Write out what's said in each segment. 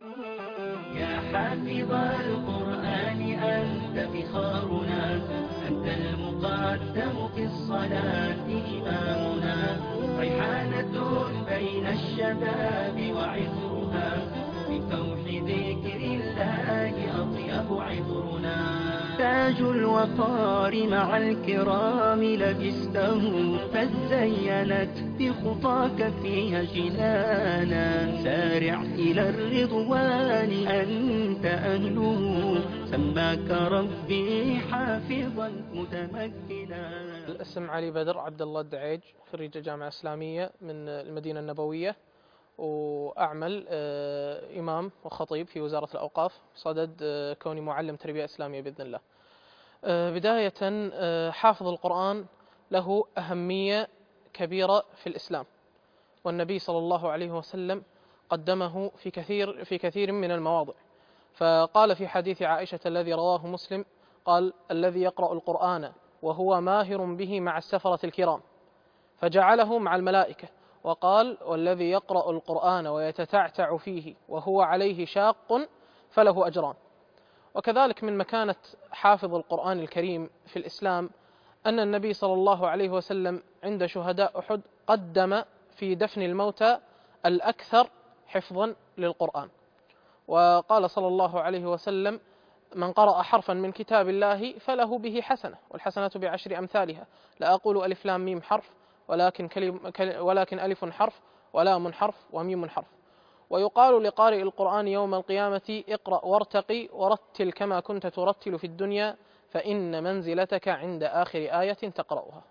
يا حافظ القرآن أنت فخارنا، أنت المقدم في الصلاة إمامنا، ريحانة بين الشباب وعطرها، بفوح ذكر الله أطيب عطرنا. تاج الوقار مع الكرام لبسته، فزينت بخطاك فيها جنانا، سارع إلى الرضوان أنت أهله، سماك ربي حافظا متمكنا. الاسم علي بدر عبد الله الدعيج، خريج الجامعة الإسلامية من المدينة النبوية، وأعمل إمام وخطيب في وزارة الأوقاف صدد كوني معلم تربية إسلامية بإذن الله. بداية، حافظ القرآن له أهمية كبيرة في الإسلام، والنبي صلى الله عليه وسلم قدمه في كثير من المواضع، فقال في حديث عائشة الذي رواه مسلم قال: الذي يقرأ القرآن وهو ماهر به مع السفرة الكرام، فجعله مع الملائكة، وقال: والذي يقرأ القرآن ويتتعتع فيه وهو عليه شاق فله أجران. وكذلك من مكانة حافظ القرآن الكريم في الإسلام أن النبي صلى الله عليه وسلم عند شهداء أحد قدم في دفن الموتى الأكثر حفظا للقرآن، وقال صلى الله عليه وسلم: من قرأ حرفا من كتاب الله فله به حسنة، والحسنة بعشر أمثالها، لا أقول ألف لام ميم حرف، ولكن ألف حرف ولام حرف وميم حرف. ويقال لقارئ القرآن يوم القيامة: اقرأ وارتقي ورتل كما كنت ترتل في الدنيا، فإن منزلتك عند آخر آية تقرأها.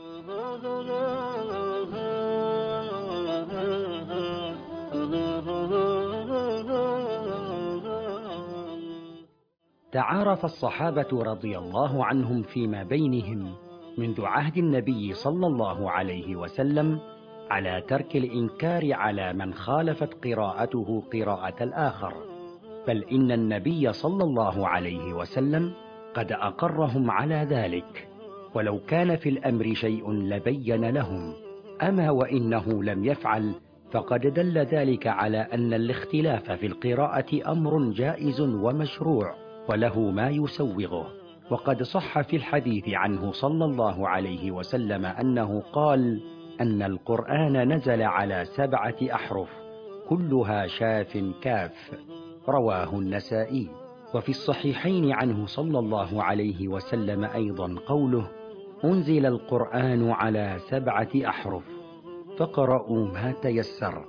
تعارف الصحابة رضي الله عنهم فيما بينهم منذ عهد النبي صلى الله عليه وسلم على ترك الإنكار على من خالفت قراءته قراءة الآخر، بل إن النبي صلى الله عليه وسلم قد أقرهم على ذلك، ولو كان في الأمر شيء لبين لهم، أما وإنه لم يفعل فقد دل ذلك على أن الاختلاف في القراءة أمر جائز ومشروع وله ما يسوغه. وقد صح في الحديث عنه صلى الله عليه وسلم أنه قال أن القرآن نزل على 7 أحرف كلها شاف كاف، رواه النسائي. وفي الصحيحين عنه صلى الله عليه وسلم أيضا قوله: أنزل القرآن على 7 أحرف فقرأوا ما تيسر.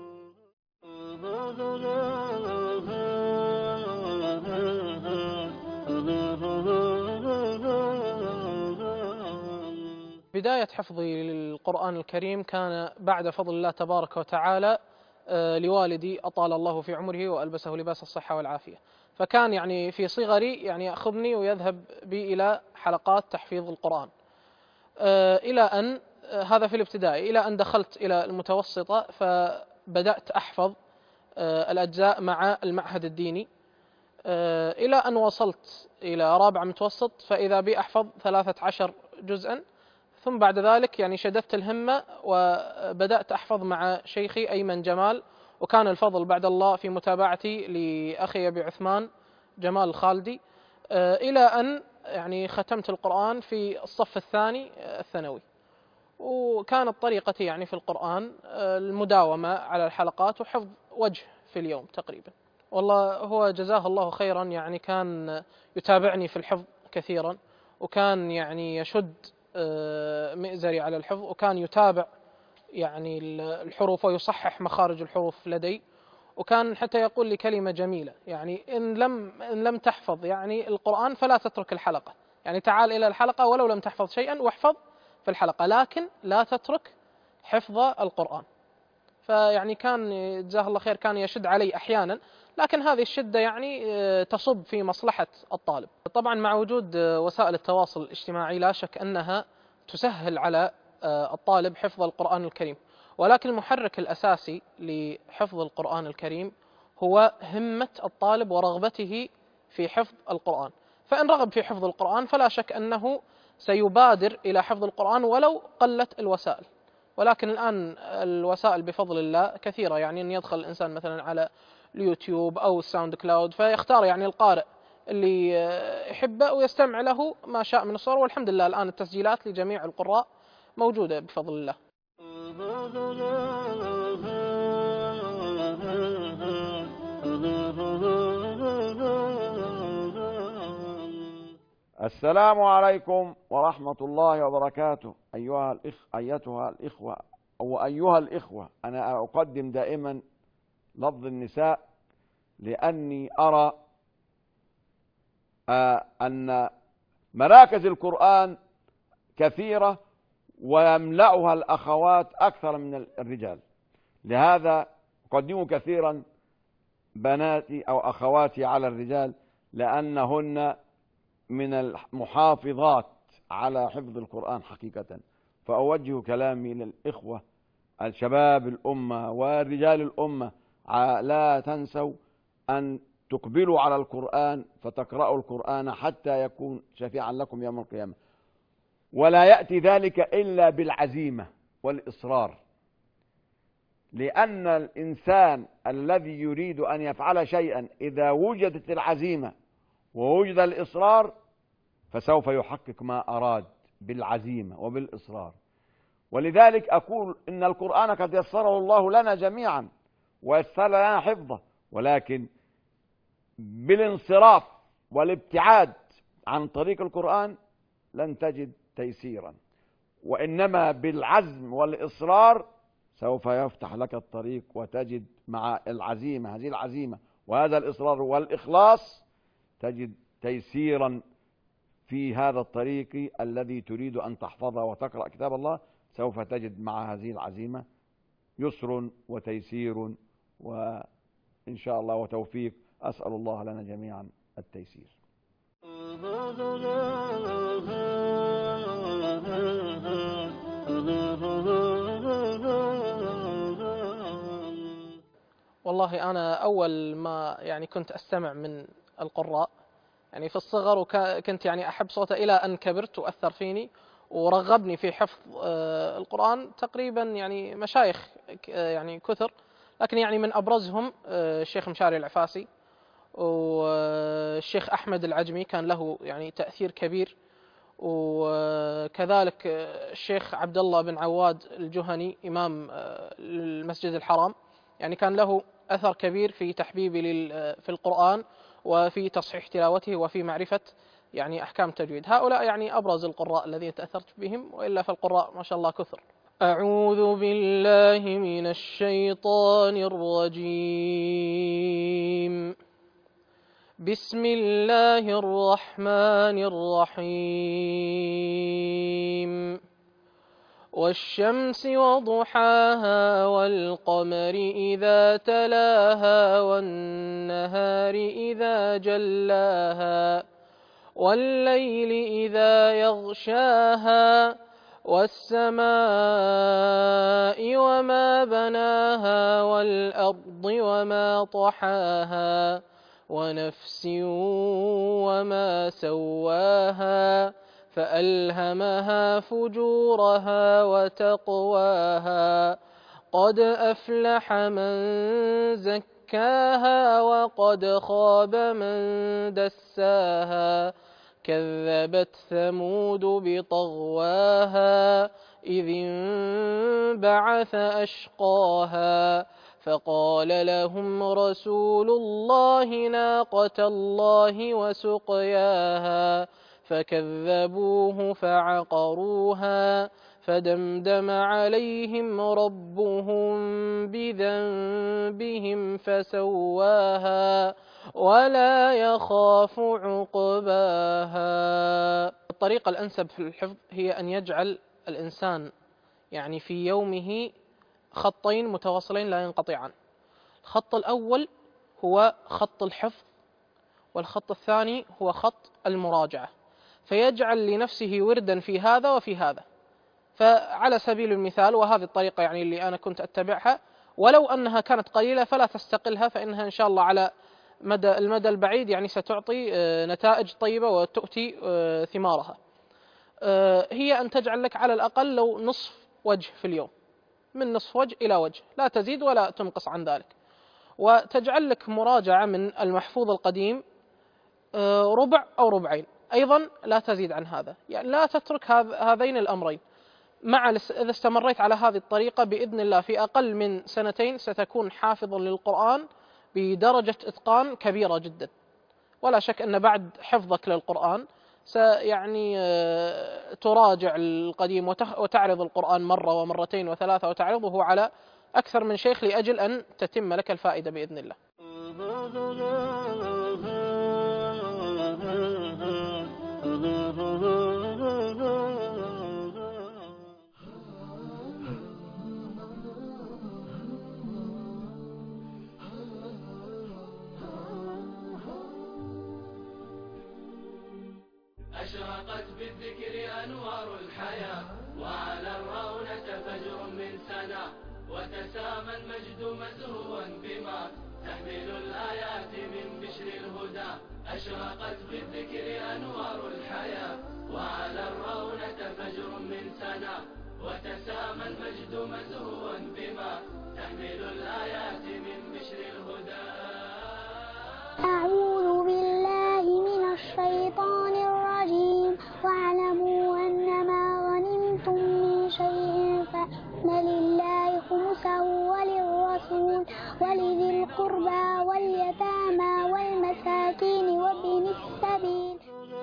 بداية حفظي للقرآن الكريم كان بعد فضل الله تبارك وتعالى لوالدي أطال الله في عمره وألبسه لباس الصحة والعافية، فكان يعني في صغري يعني يأخذني ويذهب بي إلى حلقات تحفيظ القرآن، إلى أن هذا في الابتدائي، إلى أن دخلت إلى المتوسطة فبدأت أحفظ الأجزاء مع المعهد الديني، إلى أن وصلت إلى رابع متوسط فإذا بي أحفظ 13 جزءا، ثم بعد ذلك يعني شددت الهمة وبدأت أحفظ مع شيخي أيمن جمال، وكان الفضل بعد الله في متابعتي لأخي أبي عثمان جمال الخالدي، إلى أن يعني ختمت القرآن في الصف الثاني الثانوي. وكانت طريقتي يعني في القرآن المداومة على الحلقات وحفظ وجه في اليوم تقريبا. والله هو جزاه الله خيرا، يعني كان يتابعني في الحفظ كثيرا، وكان يعني يشد مئزري على الحفظ، وكان يتابع يعني الحروف ويصحح مخارج الحروف لدي، وكان حتى يقول لي كلمة جميلة: يعني إن لم تحفظ يعني القرآن فلا تترك الحلقة، يعني تعال إلى الحلقة ولو لم تحفظ شيئا واحفظ في الحلقة، لكن لا تترك حفظ القرآن. فيعني كان جزاه الله خير كان يشد علي أحيانا، لكن هذه الشدة يعني تصب في مصلحة الطالب. طبعا مع وجود وسائل التواصل الاجتماعي لا شك أنها تسهل على الطالب حفظ القرآن الكريم، ولكن المحرك الأساسي لحفظ القرآن الكريم هو همة الطالب ورغبته في حفظ القرآن. فإن رغب في حفظ القرآن فلا شك أنه سيبادر إلى حفظ القرآن ولو قلت الوسائل. ولكن الآن الوسائل بفضل الله كثيرة، يعني أن يدخل الإنسان مثلا على اليوتيوب أو الساوند كلاود، فيختار يعني القارئ اللي يحبه ويستمع له ما شاء من الصور. والحمد لله الآن التسجيلات لجميع القراء موجودة بفضل الله. السلام عليكم ورحمة الله وبركاته. أيها الإخوة، أنا أقدم دائما لفظ النساء لأني أرى أن مراكز القرآن كثيرة ويملأها الأخوات أكثر من الرجال، لهذا أقدم كثيرا بناتي أو أخواتي على الرجال، لأنهن من المحافظات على حفظ القرآن حقيقة. فأوجه كلامي للإخوة الشباب الأمة ورجال الأمة، لا تنسوا أن تقبلوا على القرآن فتقرأوا القرآن حتى يكون شفيعا لكم يوم القيامة، ولا يأتي ذلك إلا بالعزيمة والإصرار، لأن الإنسان الذي يريد أن يفعل شيئا إذا وجدت العزيمة ووجد الإصرار فسوف يحقق ما أراد بالعزيمة وبالإصرار. ولذلك أقول إن القرآن قد يسره الله لنا جميعا ويسر لنا حفظه، ولكن بالانصراف والابتعاد عن طريق القرآن لن تجد تيسيرا، وإنما بالعزم والإصرار سوف يفتح لك الطريق وتجد مع العزيمة، هذه العزيمة وهذا الإصرار والإخلاص، تجد تيسيرا في هذا الطريق الذي تريد أن تحفظه وتقرأ كتاب الله. سوف تجد مع هذه العزيمة يسر وتيسير وإن شاء الله وتوفيق. أسأل الله لنا جميعا التيسير. والله أنا أول ما يعني كنت أستمع من القراء يعني في الصغر، وكنت يعني أحب صوته إلى أن كبرت وأثر فيني ورغبني في حفظ القرآن تقريبا يعني مشايخ يعني كثر، لكن يعني من أبرزهم الشيخ مشاري العفاسي، والشيخ أحمد العجمي كان له يعني تأثير كبير، وكذلك الشيخ عبد الله بن عواد الجهني إمام المسجد الحرام، يعني كان له أثر كبير في تحبيبي في القرآن وفي تصحيح تلاوته وفي معرفة يعني أحكام التجويد. هؤلاء يعني أبرز القراء الذين تأثرت بهم، وإلا فالقراء ما شاء الله كثر. أعوذ بالله من الشيطان الرجيم. بسم الله الرحمن الرحيم. والشمس وضحاها والقمر إذا تلاها والنهار إذا جلاها والليل إذا يغشاها والسماء وما بناها والأرض وما طحاها ونفس وما سواها فألهمها فجورها وتقواها قد أفلح من زكاها وقد خاب من دساها كذبت ثمود بطغواها إذ انبعث أشقاها فقال لهم رسول الله ناقة الله وسقياها فكذبوه فعقروها فدمدم عليهم ربهم بذنبهم فسواها ولا يخاف عقباها. الطريقة الأنسب في الحفظ هي أن يجعل الإنسان يعني في يومه خطين متواصلين لا ينقطعان. الخط الأول هو خط الحفظ، والخط الثاني هو خط المراجعة، فيجعل لنفسه وردا في هذا وفي هذا. فعلى سبيل المثال، وهذه الطريقة يعني اللي أنا كنت أتبعها، ولو أنها كانت قليلة فلا تستقلها، فإنها إن شاء الله على المدى البعيد يعني ستعطي نتائج طيبة وتؤتي ثمارها. هي أن تجعل لك على الأقل لو نصف وجه في اليوم، من نصف وجه إلى وجه، لا تزيد ولا تنقص عن ذلك. وتجعل لك مراجعة من المحفوظ القديم ربع أو ربعين، أيضا لا تزيد عن هذا، يعني لا تترك هذين الأمرين. إذا استمريت على هذه الطريقة بإذن الله في أقل من سنتين ستكون حافظا للقرآن بدرجة إتقان كبيرة جدا. ولا شك أن بعد حفظك للقرآن يعني تراجع القديم وتعرض القرآن مرة ومرتين وثلاثة وتعرضه على أكثر من شيخ لأجل أن تتم لك الفائدة بإذن الله. أشرقت بالذكر أنوار الحياة، وعلى الرونة فجر من سنا، وتسامى المجد مزهوا بما تحمل الآيات من بشر الهدى. أشرقت بالذكر أنوار الحياة، وعلى الرونة فجر من سنا، وتسامى المجد مزهوا بما تحمل الآيات من بشر الهدى. أعوذ بالله من الشيطان الرجيم. واعلموا أنما غنمتم من شيء فإن لله خمسه وللرسول ولذي القربى واليتامى والمساكين وابن السبيل.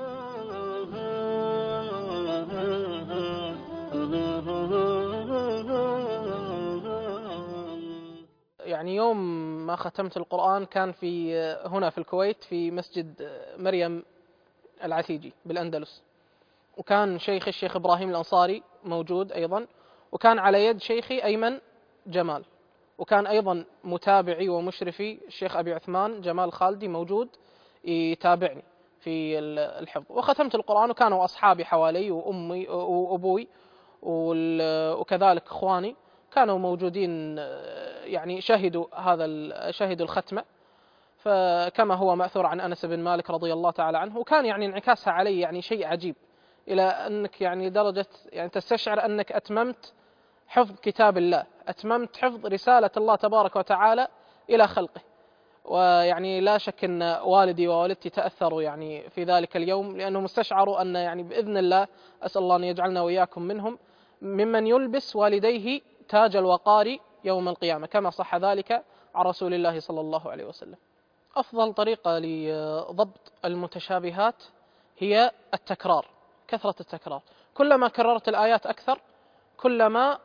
يعني يوم ما ختمت القرآن كان هنا في الكويت في مسجد مريم العتيجي بالأندلس، وكان شيخ الشيخ إبراهيم الأنصاري موجود أيضا، وكان على يد شيخي أيمن جمال، وكان أيضا متابعي ومشرفي الشيخ أبي عثمان جمال خالدي موجود يتابعني في الحفظ. وختمت القرآن وكانوا أصحابي حوالي وأمي وأبوي وكذلك إخواني كانوا موجودين، يعني شهدوا الختمة. فكما هو مأثور عن أنس بن مالك رضي الله تعالى عنه، وكان يعني انعكاسها علي يعني شيء عجيب، إلى أنك يعني درجة يعني تستشعر أنك أتممت حفظ كتاب الله، أتممت حفظ رسالة الله تبارك وتعالى إلى خلقه. ويعني لا شك أن والدي ووالدتي تأثروا يعني في ذلك اليوم، لأنهم استشعروا أن يعني بإذن الله، أسأل الله أن يجعلنا وإياكم منهم، ممن يلبس والديه تاج الوقار يوم القيامة، كما صح ذلك عن رسول الله صلى الله عليه وسلم. أفضل طريقة لضبط المتشابهات هي التكرار، كثرة التكرار. كلما كررت الآيات أكثر، كلما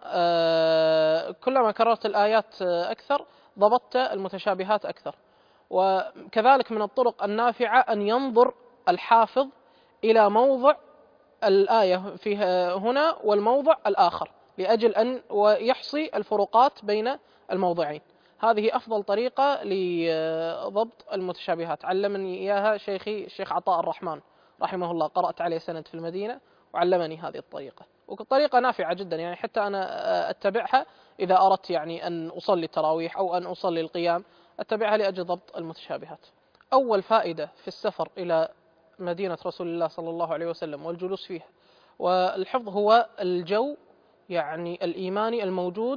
كررت الآيات أكثر ضبطت المتشابهات أكثر. وكذلك من الطرق النافعة أن ينظر الحافظ إلى موضع الآية فيها هنا والموضع الآخر، لأجل أن ويحصي الفروقات بين الموضعين. هذه أفضل طريقة لضبط المتشابهات، علمني إياها شيخي الشيخ عطاء الرحمن رحمه الله، قرأت عليه سنة في المدينة وعلمني هذه الطريقة، وطريقة نافعة جدا، يعني حتى أنا أتبعها إذا أردت يعني أن أصلي التراويح أو أن أصلي القيام، أتبعها لأجل ضبط المتشابهات. أول فائدة في السفر إلى مدينة رسول الله صلى الله عليه وسلم والجلوس فيها والحفظ هو الجو يعني الإيماني الموجود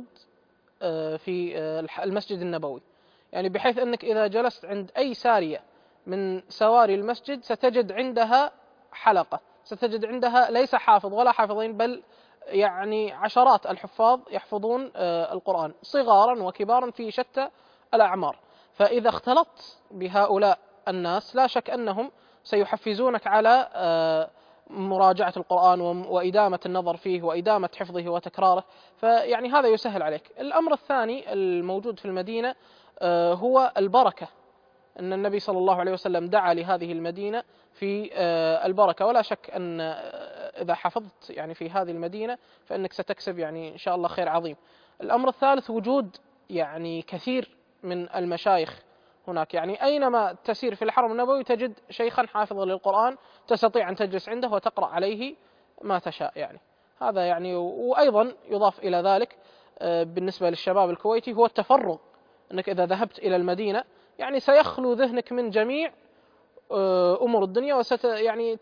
في المسجد النبوي، يعني بحيث أنك إذا جلست عند أي سارية من سواري المسجد ستجد عندها حلقة، ستجد عندها ليس حافظ ولا حافظين، بل يعني عشرات الحفاظ يحفظون القرآن صغارا وكبارا في شتى الأعمار. فإذا اختلطت بهؤلاء الناس لا شك أنهم سيحفزونك على مراجعة القرآن وإدامة النظر فيه وإدامة حفظه وتكراره، فيعني هذا يسهل عليك. الأمر الثاني الموجود في المدينة هو البركة، أن النبي صلى الله عليه وسلم دعا لهذه المدينة في البركة، ولا شك أن إذا حفظت يعني في هذه المدينة فإنك ستكسب يعني إن شاء الله خير عظيم. الأمر الثالث وجود يعني كثير من المشايخ هناك، يعني أينما تسير في الحرم النبوي تجد شيخا حافظا للقرآن تستطيع أن تجلس عنده وتقرأ عليه ما تشاء يعني. هذا يعني، وأيضا يضاف إلى ذلك بالنسبة للشباب الكويتي هو التفرغ، أنك إذا ذهبت إلى المدينة يعني سيخلو ذهنك من جميع أمور الدنيا، يعني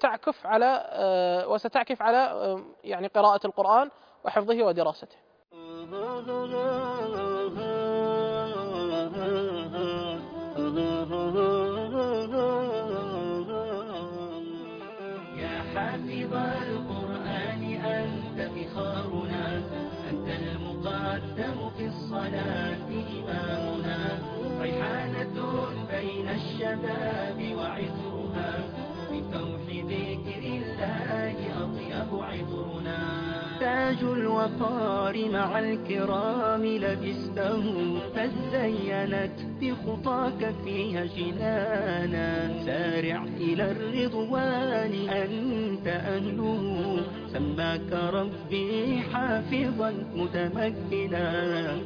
وستعكف على يعني قراءة القرآن وحفظه ودراسته. يا حافظ القرآن أنت فخارنا، أنت المقدم في الصلاة إمامنا، ريحانة بين الشباب وعطرها، من فوح ذكر الله أطيب عطرنا. تاج الوقار مع الكرام لبسته، فزينت بخطاك فيها جنانا، سارع إلى الرضوان أنت أهله، سماك ربي حافظا متمكنا.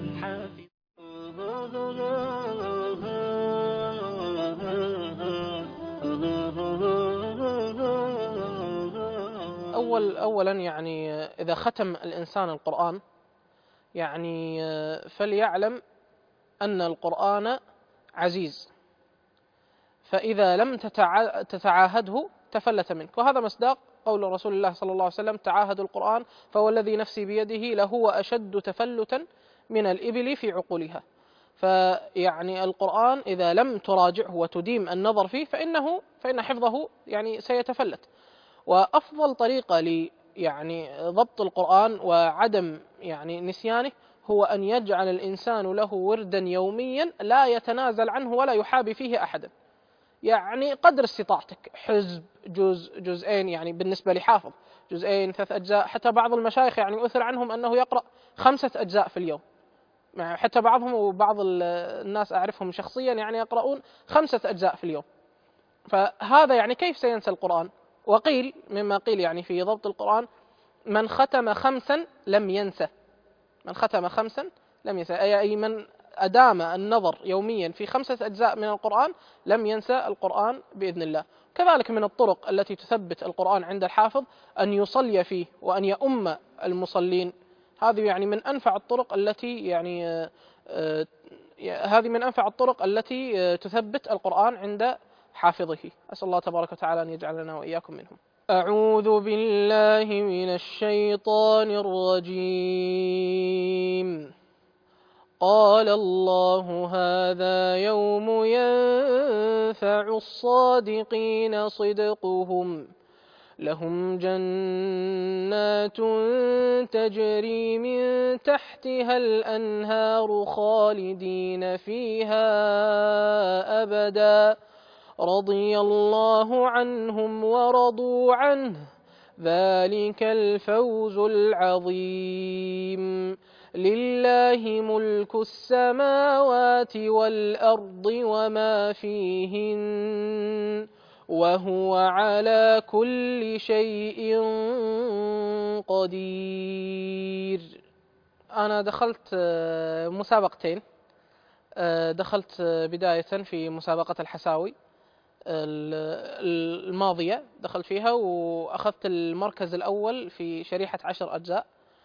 أولا يعني إذا ختم الإنسان القرآن يعني فليعلم أن القرآن عزيز، فإذا لم تتعاهده تفلت منك، وهذا مصداق قول رسول الله صلى الله عليه وسلم: تعاهدوا القرآن فوالذي نفسي بيده لهو أشد تفلتا من الإبل في عقولها. فيعني القرآن إذا لم تراجعه وتديم النظر فيه فإن حفظه يعني سيتفلت. وأفضل طريقة يعني ضبط القرآن وعدم يعني نسيانه هو أن يجعل الإنسان له وردا يوميا لا يتنازل عنه ولا يحابي فيه أحدا، يعني قدر استطاعتك، حزب، جزئين، يعني بالنسبة لحافظ جزئين 3 أجزاء. حتى بعض المشايخ يعني أثر عنهم أنه يقرأ 5 أجزاء في اليوم، حتى بعضهم وبعض الناس أعرفهم شخصيا يعني يقرؤون 5 أجزاء في اليوم. فهذا يعني كيف سينسى القرآن؟ وقيل مما قيل يعني في ضبط القرآن: من ختم 5 لم ينسى. من ختم 5 لم ينسى، أي من أدام النظر يوميا في 5 أجزاء من القرآن لم ينسى القرآن بإذن الله. كذلك من الطرق التي تثبت القرآن عند الحافظ أن يصلي فيه وأن يؤم المصلين. هذه يعني من أنفع الطرق التي تثبت القرآن عند حافظه. أسأل الله تبارك وتعالى أن يجعلنا وإياكم منهم. أعوذ بالله من الشيطان الرجيم. قال الله: هذا يوم ينفع الصادقين صدقهم، لهم جنات تجري من تحتها الأنهار خالدين فيها أبدا، رضي الله عنهم ورضوا عنه، ذلك الفوز العظيم. لله ملك السماوات والأرض وما فيهن، وهو على كل شيء قدير. أنا دخلت مسابقتين. دخلت بداية في مسابقة الحساوي الماضية، دخلت فيها وأخذت المركز الأول في شريحة 10 أجزاء.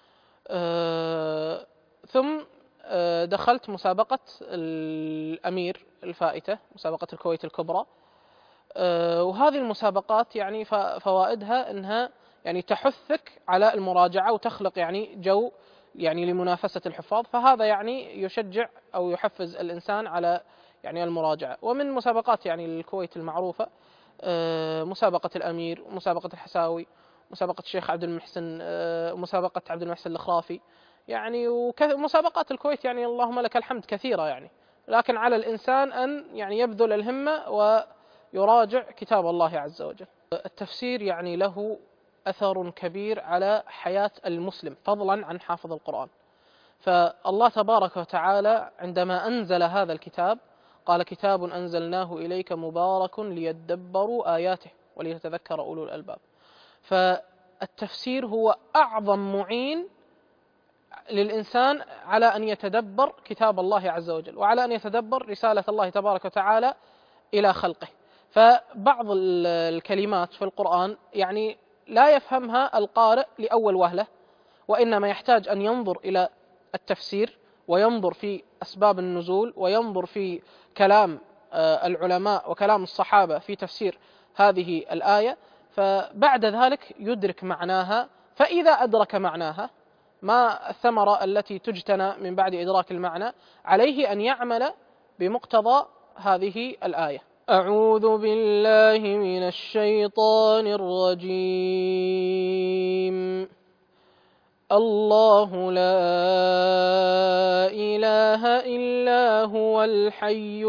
ثم دخلت مسابقة الأمير الفائتة، مسابقة الكويت الكبرى. وهذه المسابقات يعني فوائدها أنها يعني تحثك على المراجعة وتخلق يعني جو يعني لمنافسة الحفاظ، فهذا يعني يشجع أو يحفز الإنسان على يعني المراجعة. ومن مسابقات يعني الكويت المعروفة مسابقة الأمير، مسابقة الحساوي، مسابقة الشيخ عبد المحسن، مسابقة عبد المحسن الخرافي، يعني ومسابقات الكويت يعني اللهم لك الحمد كثيرة يعني. لكن على الإنسان أن يعني يبذل الهمة ويراجع كتاب الله عز وجل. التفسير يعني له أثر كبير على حياة المسلم فضلا عن حافظ القرآن. فالله تبارك وتعالى عندما أنزل هذا الكتاب قال: كتاب أنزلناه إليك مبارك ليدبروا آياته وليتذكر أولو الألباب. فالتفسير هو أعظم معين للإنسان على أن يتدبر كتاب الله عز وجل وعلى أن يتدبر رسالة الله تبارك وتعالى إلى خلقه. فبعض الكلمات في القرآن يعني لا يفهمها القارئ لأول وهلة، وإنما يحتاج أن ينظر إلى التفسير وينظر في أسباب النزول وينظر في كلام العلماء وكلام الصحابة في تفسير هذه الآية، فبعد ذلك يدرك معناها. فإذا أدرك معناها، ما الثمرة التي تجتنى من بعد إدراك المعنى؟ عليه أن يعمل بمقتضى هذه الآية: أعوذ بالله من الشيطان الرجيم. الله لا إله إلا هو الحي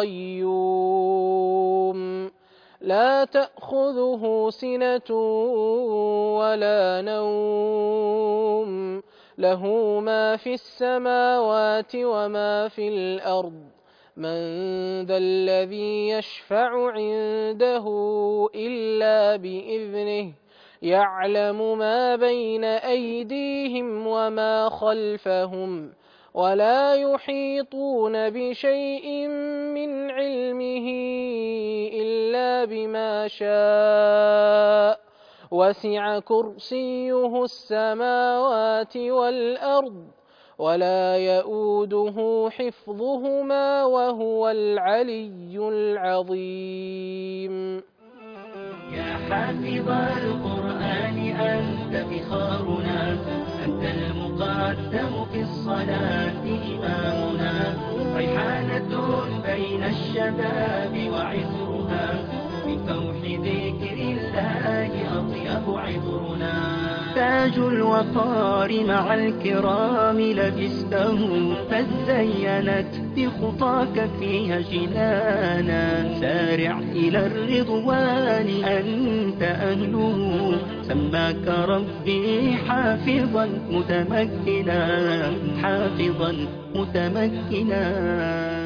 القيوم لا تأخذه سنة ولا نوم له ما في السماوات وما في الأرض من ذا الذي يشفع عنده إلا بإذنه يعلم ما بين أيديهم وما خلفهم ولا يحيطون بشيء من علمه إلا بما شاء وسع كرسيه السماوات والأرض ولا يؤوده حفظهما وهو العلي العظيم. يا حافظ القرآن أنت فخارنا، أنت المقدم في الصلاة إمامنا، ريحانة بين الشباب وعطرها من فوح ذكر الله أطيب عطرنا. تاج الوقار مع الكرام لبسته فزينت بخطاك فيها جنانا، سارع إلى الرضوان أنت أهله، سماك ربي حافظا متمكنا، حافظا متمكنا.